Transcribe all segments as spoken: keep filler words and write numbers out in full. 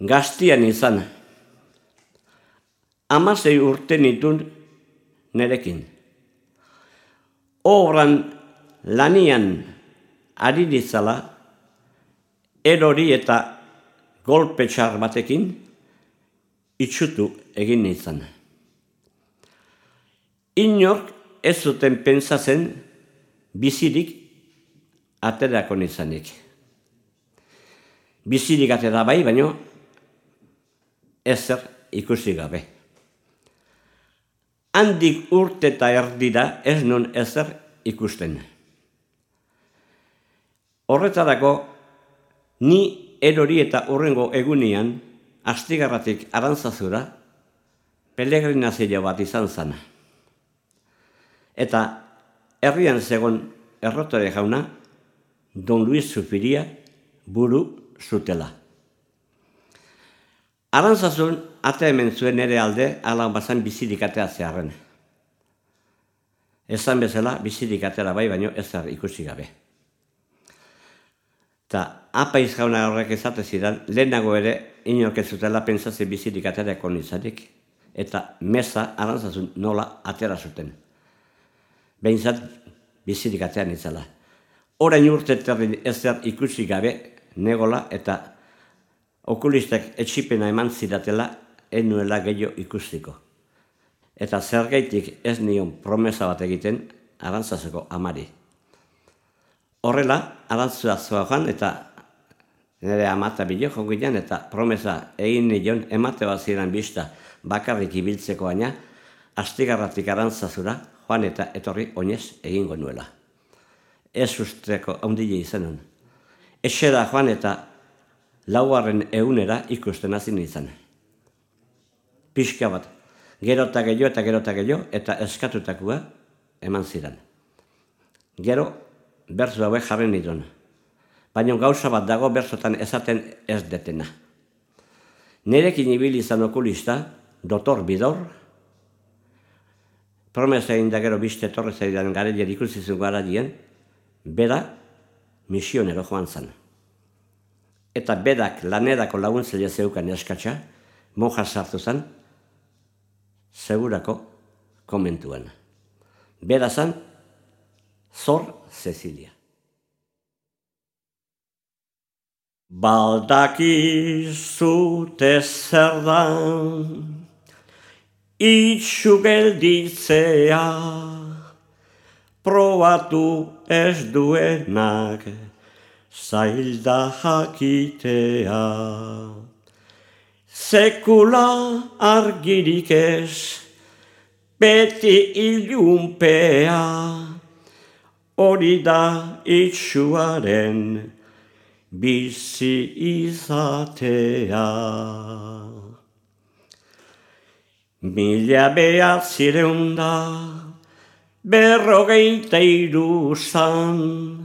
gaztian izan. Hamasei urte nitun nerekin. Obran lanian ari ditzala, erori eta golpe txar batekin itxutu egin izan. Inork ez zuten pentsatzen bizirik aterako nizanik. Bizirik atera bai, baino ezer ikusi gabe. Handik urte eta erdira ez nun ezer ikusten. Horretarako, ni erori eta hurrengo egunean, Astigarratik Arantzazura, pelegrinazio bat izan zen. Eta herrian zegon errotore jauna, Don Luis Zupiria buru zutela. Arantzazun ate hemen zuen ere alde, ala bazan bizirik atea zeharren. Esan bezala, bizirik atera bai, baino ezer ikusi gabe. Eta apaiz jauna horrek ezate zidan, lehenago ere inork ez zutela pentsatzen bizirik aterako nizanik, eta meza Arantzazun nola atera zuten. Behintzat bizirik atean itzala. Orain urte terri ezer ikusi gabe negola eta okulistak etxipena eman zidatela enuela gehiago ikustiko. Eta zergaitik ez nion promesa bat egiten Arantzazeko amari. Horrela, Arantzua zoa joan eta nire amata bilo jonginan eta promesa egin nion emate bat ziren bista bakarrik ibiltzeko baina, Astigarratik Arantzazura joan eta etorri oinez egingo nuela. Ez usteko ondile izanon. Etxera joan eta laugarren egunera ikusten hasi izan. Pixka bat, gero eta gehiago eta gero eta gehiago eta eskatutakoa eman ziren. Gero, berzu hauek jarri nituen. Baina gauza bat dago berzotan esaten ez detena. Nerekin ibili izan okulista, Dotor Bidor, promesa egin da gero biste torre zaidan garailer ikusizun garaien, bera misionero joan zen. Eta berak lanerako laguntzaile zeukan eskatsa, monja sartu zen, segurako komentuan. Bera zen, Zor Cecilia. Baldakizute zer dan, itxu gelditzea, probatu ez duenak, zailda jakitea. Sekula argirik ez, beti ilunpea, hori da itxuaren bizi izatea. Mila behatzireun da, berrogeita hiru zan,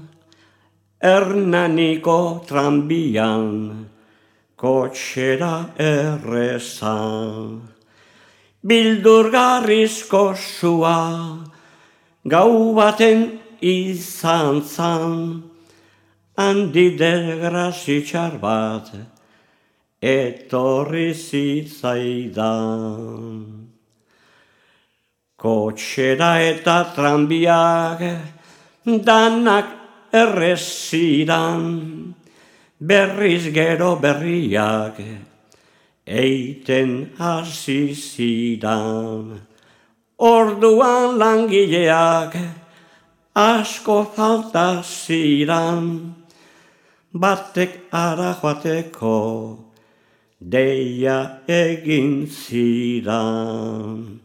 Hernaniko tranbian, kotxera errezan. Bildurgarrizko zua, gau baten izan zan, handi desgrazitxar bat, etorri zitzaidan. Kotxera eta tranbiak, danak errezidan, berriz gero berriak, eiten hasi zidan. Orduan langileak, asko falta zidan, batek ara joateko, deia egin zidan.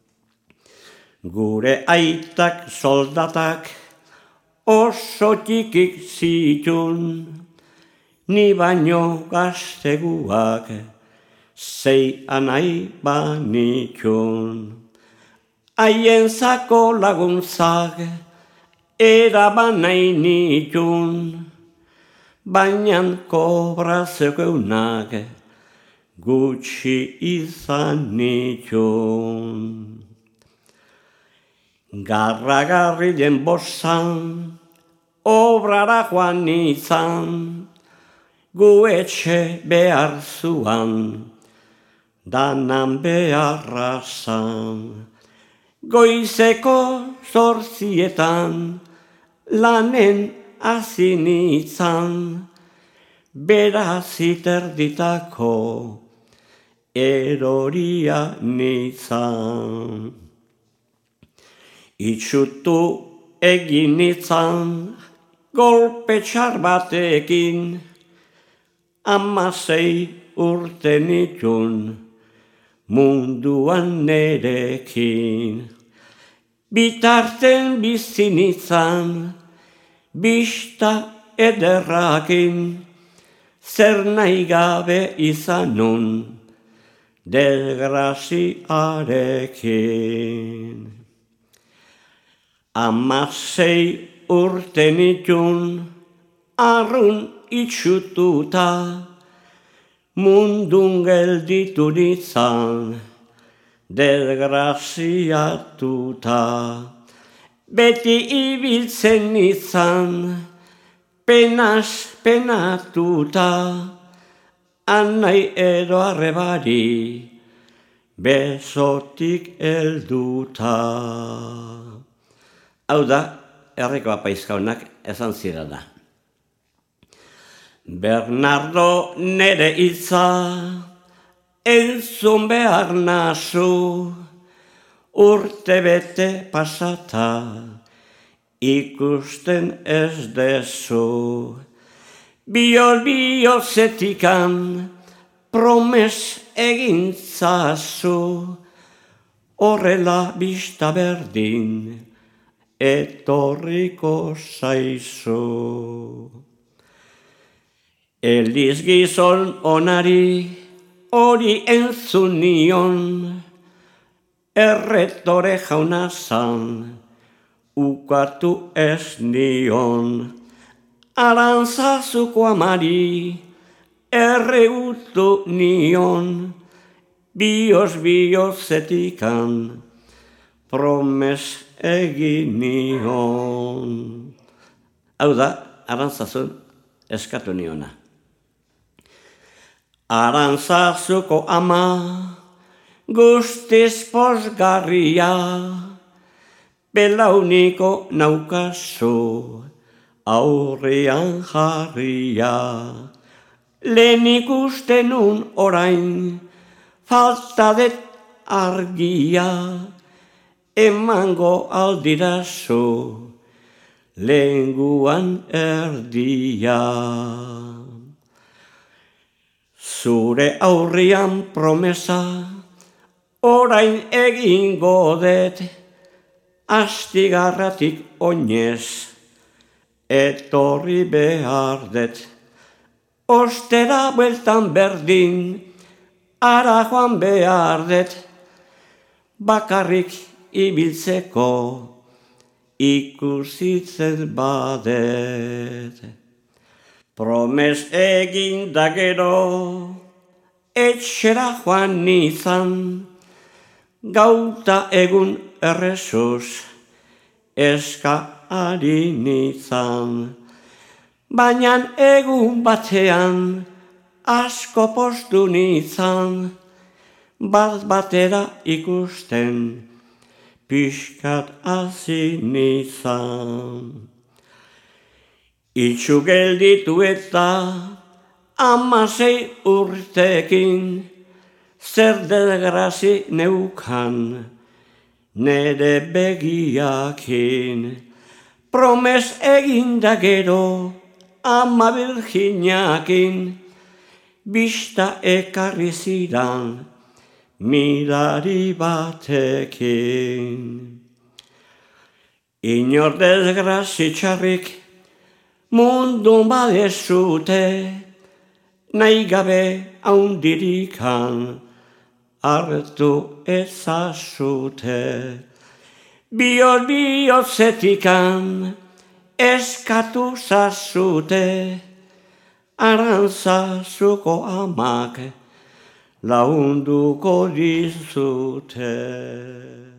Gure aitak soldatak oso txikik zitun, ni baino gazteguak zei anai banitun. Haien zako laguntzak eraban nahi nitun, baina kobrazeunak gutxi izan nitun. Garragarrilen bozan, obrara joan izan, gu etxe behar zuan, danan beharra zan. Goizeko zortzietan, lanen hasi nintzan, beraz iterditako eroria nintzan. Itxutu egin nintzan, golpe txar batekin, hamasei urte nitun, munduan nerekin. Bitarten bizi nintzan, bista ederrakin, zer nahi gabe izan nun, desgraziarekin. Hamasei urte nitun, arrun itxututa, mundun gelditu nintzan, desgraziatuta. Beti ibiltzen nintzan, penaz penatuta, anai edo arrebari, besotik helduta. Hau da, herriko apaizkaunak esan zirana. Bernardo nere hitza, entzun behar nazu, urte bete pasata, ikusten ez dezu. Biol biozetikan, promes egintzazu, horrela bista berdin, etorriko zaizu. Eliz gizon onari, hori entzun nion, erretore jauna zan, ukatu ez nion. Arantzazuko amari, erreutu nion, bioz biozetikan, promes egin nion. Hau da, arantzazun eskatu niona. Arantzazuko ama, guztiz pozgarria, belauniko naukazu, aurrean jarria. Lehen ikusten nun orain, falta det argia, emango aldirazu, lenguan erdia. Zure aurrian promesa, orain egingo det, astigarratik oinez, etorri behar det. Ostera bueltan berdin, ara joan behar det, bakarrik ibiltzeko, ikusitzen badet. Promes egin da gero, etxera joan nizan, gauta egun errezuz, eska ari nizan. Baina egun batean, asko postu nizan, bat batera ikusten, pixkat hasi nizan. Itxu gelditu eta hamasei urtekin, zer desgrazi neukan, nere begiakin. Promes egin da gero, ama Virginiakin, bista ekarri zidan, mirari batekin. Inor desgrazi txarrik, mundun badezute, nahi gabe haundirikan, hartu ezazute. Bioz biozetikan, eskatu zazute, arantzazuko amak launduko dizute.